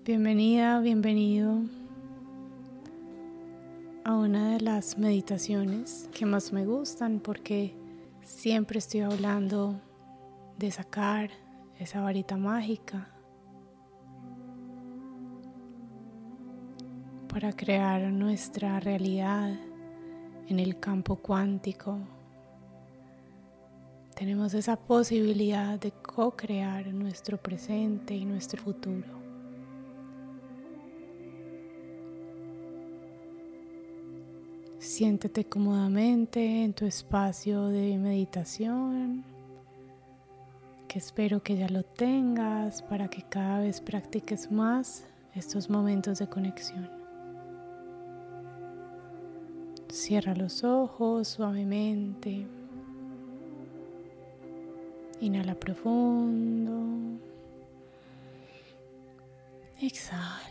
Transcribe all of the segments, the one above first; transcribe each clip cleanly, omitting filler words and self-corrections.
Bienvenida, bienvenido a una de las meditaciones que más me gustan porque siempre estoy hablando de sacar esa varita mágica para crear nuestra realidad en el campo cuántico. Tenemos esa posibilidad de co-crear nuestro presente y nuestro futuro. Siéntete cómodamente en tu espacio de meditación, que espero que ya lo tengas para que cada vez practiques más estos momentos de conexión. Cierra los ojos suavemente. Inhala profundo. Exhala.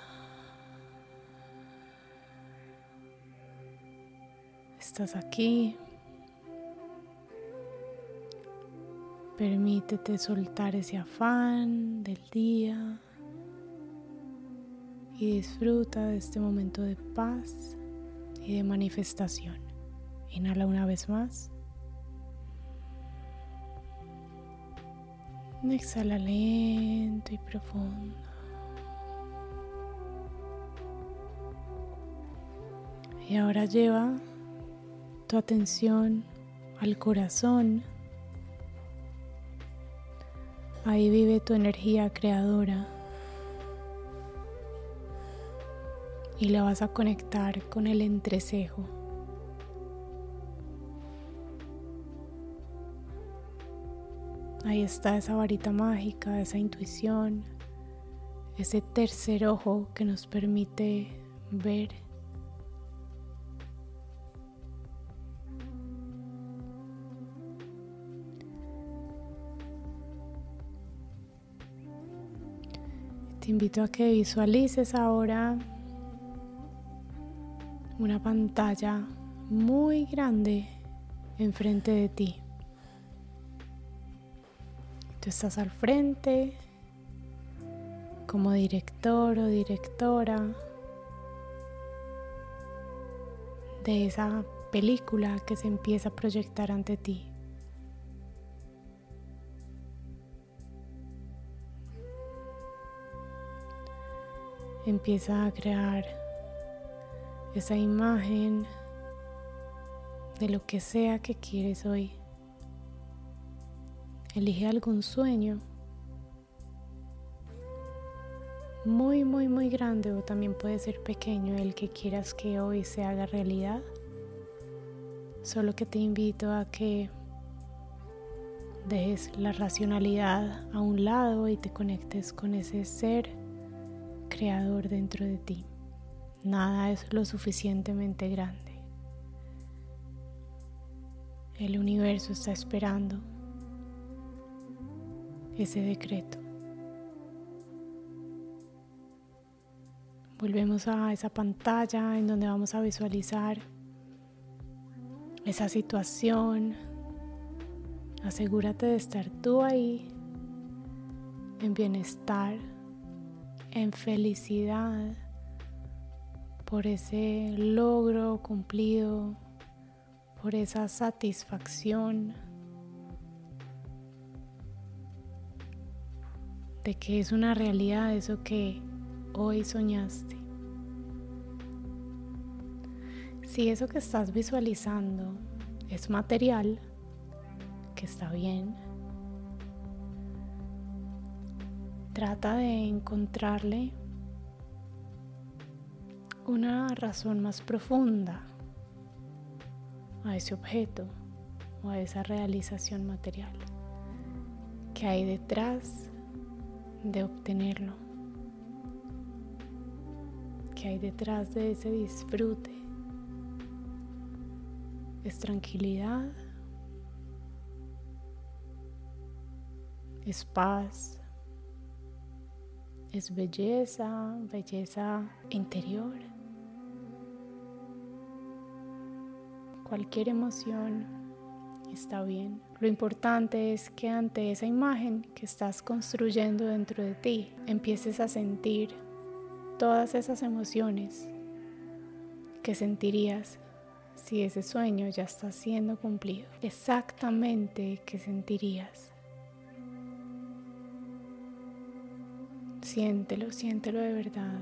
Estás aquí. Permítete soltar ese afán del día y disfruta de este momento de paz y de manifestación. Inhala una vez más. Exhala lento y profundo. Y ahora lleva tu atención al corazón. Ahí vive tu energía creadora. Y la vas a conectar con el entrecejo. Ahí está esa varita mágica, esa intuición, ese tercer ojo que nos permite ver. Te invito a que visualices ahora una pantalla muy grande enfrente de ti. Tú estás al frente como director o directora de esa película que se empieza a proyectar ante ti. Empieza a crear esa imagen de lo que sea que quieres hoy. Elige algún sueño muy, muy, muy grande, o también puede ser pequeño, el que quieras que hoy se haga realidad. Solo que te invito a que dejes la racionalidad a un lado y te conectes con ese ser creador dentro de ti. Nada es lo suficientemente grande. El universo está esperando ese decreto. Volvemos a esa pantalla en donde vamos a visualizar esa situación. Asegúrate de estar tú ahí, en bienestar, en felicidad por ese logro cumplido, por esa satisfacción de que es una realidad eso que hoy soñaste. Si eso que estás visualizando es material, que está bien, trata de encontrarle una razón más profunda a ese objeto o a esa realización material. ¿Qué hay detrás de obtenerlo? ¿Qué hay detrás de ese disfrute? ¿Es tranquilidad? ¿Es paz? ¿Es belleza? ¿Belleza interior? Cualquier emoción está bien. Lo importante es que ante esa imagen que estás construyendo dentro de ti, empieces a sentir todas esas emociones que sentirías si ese sueño ya está siendo cumplido. Exactamente qué sentirías. Siéntelo, siéntelo de verdad.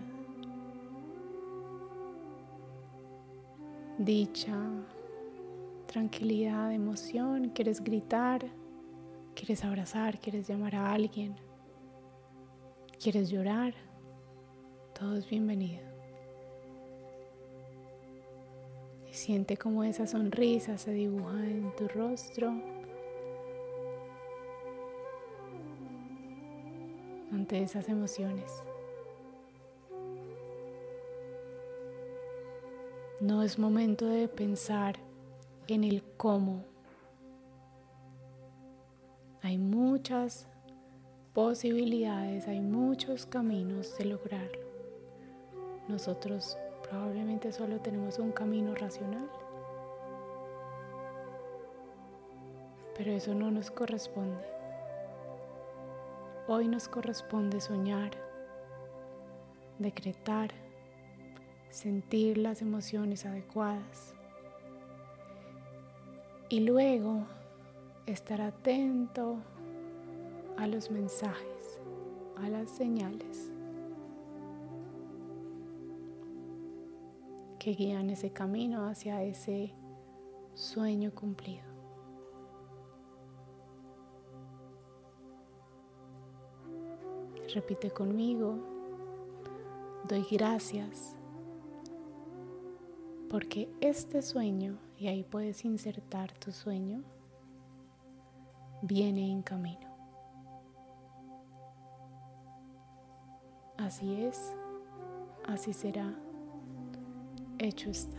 Dicha, tranquilidad, emoción. ¿Quieres gritar? ¿Quieres abrazar? ¿Quieres llamar a alguien? ¿Quieres llorar? Todo es bienvenido. Y siente cómo esa sonrisa se dibuja en tu rostro ante esas emociones. No es momento de pensar en el cómo. Hay muchas posibilidades, hay muchos caminos de lograrlo. Nosotros probablemente solo tenemos un camino racional, pero eso no nos corresponde. Hoy nos corresponde soñar, decretar, sentir las emociones adecuadas y luego estar atento a los mensajes, a las señales que guían ese camino hacia ese sueño cumplido. Repite conmigo: doy gracias porque este sueño, y ahí puedes insertar tu sueño, viene en camino. Así es, así será, hecho está.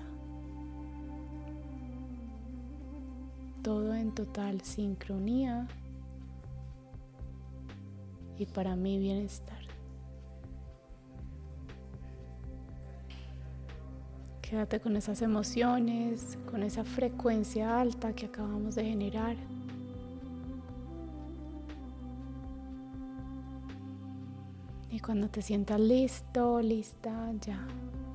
Todo en total sincronía y para mi bienestar. Quédate con esas emociones, con esa frecuencia alta que acabamos de generar. Y cuando te sientas listo, lista, ya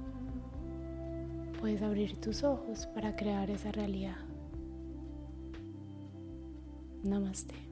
puedes abrir tus ojos para crear esa realidad. Namaste.